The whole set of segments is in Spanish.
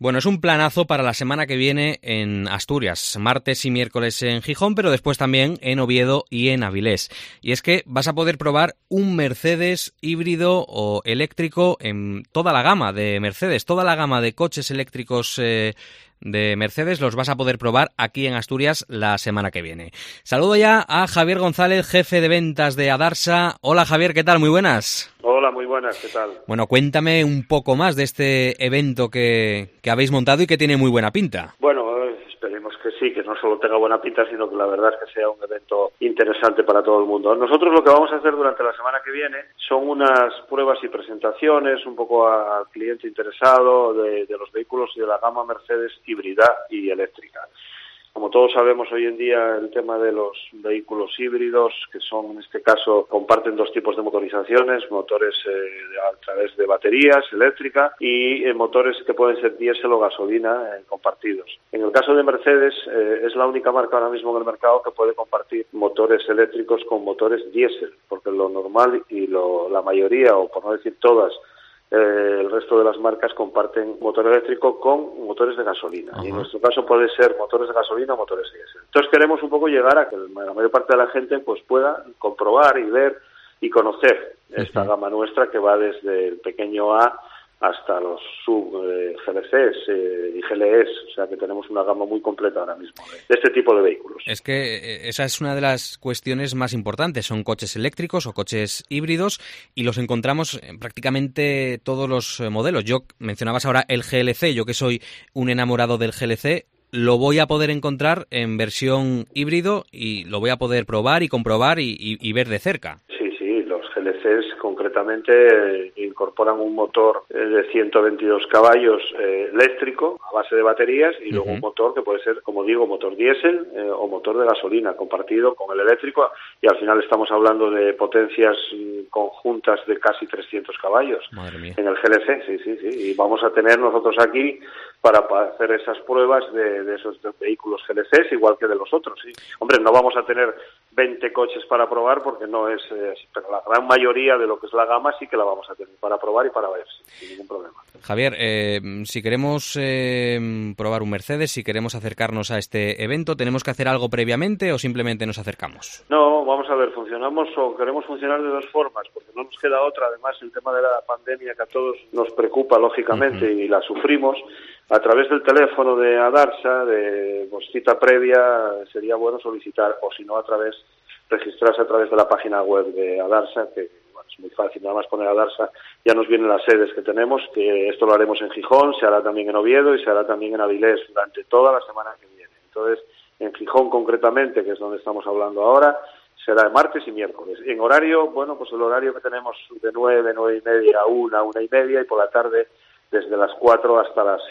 Bueno, es un planazo para la semana que viene en Asturias, martes y miércoles en Gijón, pero después también en Oviedo y en Avilés. Y es que vas a poder probar un Mercedes híbrido o eléctrico en toda la gama de Mercedes, toda la gama de coches eléctricos de Mercedes los vas a poder probar aquí en Asturias la semana que viene. Saludo ya a Javier González, jefe de ventas de Adarsa. Hola Javier, ¿qué tal? Muy buenas. Hola, muy buenas, ¿qué tal? Bueno, cuéntame un poco más de este evento que habéis montado y que tiene muy buena pinta. Bueno, esperemos que sí, que no solo tenga buena pinta, sino que la verdad es que sea un evento interesante para todo el mundo. Nosotros lo que vamos a hacer durante la semana que viene son unas pruebas y presentaciones un poco al cliente interesado de los vehículos de la gama Mercedes híbrida y eléctrica. Como todos sabemos hoy en día, el tema de los vehículos híbridos, que son en este caso, comparten dos tipos de motorizaciones, motores a través de baterías eléctricas y motores que pueden ser diésel o gasolina compartidos. En el caso de Mercedes, es la única marca ahora mismo en el mercado que puede compartir motores eléctricos con motores diésel, porque lo normal y la mayoría, o por no decir todas, el resto de las marcas comparten motor eléctrico con motores de gasolina. Y en nuestro caso puede ser motores de gasolina o motores diésel. Entonces queremos un poco llegar a que la mayor parte de la gente pues pueda comprobar y ver y conocer esta gama nuestra que va desde el pequeño A hasta los sub GLCs y GLEs, o sea que tenemos una gama muy completa ahora mismo de este tipo de vehículos. Es que esa es una de las cuestiones más importantes, son coches eléctricos o coches híbridos y los encontramos en prácticamente todos los modelos. Mencionabas ahora el GLC, yo que soy un enamorado del GLC, lo voy a poder encontrar en versión híbrido y lo voy a poder probar y comprobar y ver de cerca. Los GLCs concretamente incorporan un motor de 122 caballos eléctrico a base de baterías y luego un motor que puede ser, como digo, motor diésel o motor de gasolina compartido con el eléctrico y al final estamos hablando de potencias conjuntas de casi 300 caballos. Madre mía. En el GLC, sí. Y vamos a tener nosotros aquí para hacer esas pruebas de esos vehículos GLCs igual que de los otros, sí. Hombre, no vamos a tener 20 coches para probar porque no es pero la gran mayoría de lo que es la gama sí que la vamos a tener para probar y para ver, sin ningún problema. Javier, si queremos probar un Mercedes, si queremos acercarnos a este evento, ¿tenemos que hacer algo previamente o simplemente nos acercamos? No, vamos a ver, funcionamos o queremos funcionar de dos formas, porque no nos queda otra. Además, el tema de la pandemia que a todos nos preocupa, lógicamente, y la sufrimos, a través del teléfono de Adarsa, de cita previa, sería bueno solicitar, o si no, registrarse a través de la página web de Adarsa, que es muy fácil, nada más poner Adarsa, ya nos vienen las sedes que tenemos, que esto lo haremos en Gijón, se hará también en Oviedo y se hará también en Avilés durante toda la semana que viene. Entonces, en Gijón concretamente, que es donde estamos hablando ahora, será martes y miércoles. En horario, bueno, pues el horario que tenemos de 9:30 a 1:30 y por la tarde desde las 4 hasta las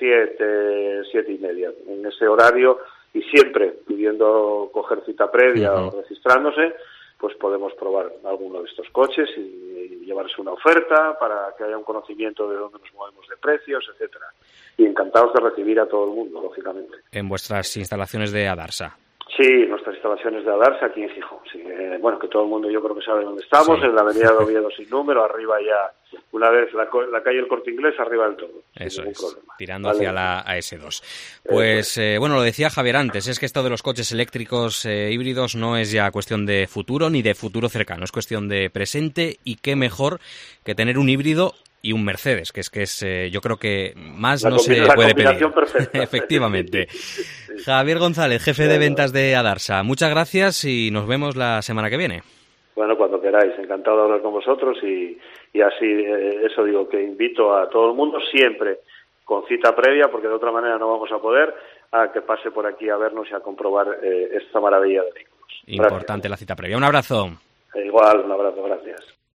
7:30. En ese horario y siempre pidiendo coger cita previa o registrándose, pues podemos probar alguno de estos coches y llevarse una oferta para que haya un conocimiento de dónde nos movemos de precios, etcétera. Y encantados de recibir a todo el mundo, lógicamente. En vuestras instalaciones de Adarsa. Sí, nuestras instalaciones de Adarsa aquí en Gijón. Sí, bueno, que todo el mundo yo creo que sabe dónde estamos, en la avenida de Oviedo sin número, arriba ya, una vez la calle El Corte Inglés, arriba del todo. Eso es, problema. Tirando hacia la AS2. Pues, bueno, lo decía Javier antes, es que esto de los coches eléctricos híbridos no es ya cuestión de futuro ni de futuro cercano, es cuestión de presente y qué mejor que tener un híbrido y un Mercedes, que es yo creo que más no se puede pedir. Perfecta. Efectivamente. Javier González, jefe de ventas de Adarsa, muchas gracias y nos vemos la semana que viene. Bueno, cuando queráis, encantado de hablar con vosotros y así, eso digo, que invito a todo el mundo siempre con cita previa, porque de otra manera no vamos a poder, a que pase por aquí a vernos y a comprobar esta maravilla de vehículos. Importante la cita previa. Un abrazo. Igual, un abrazo, gracias.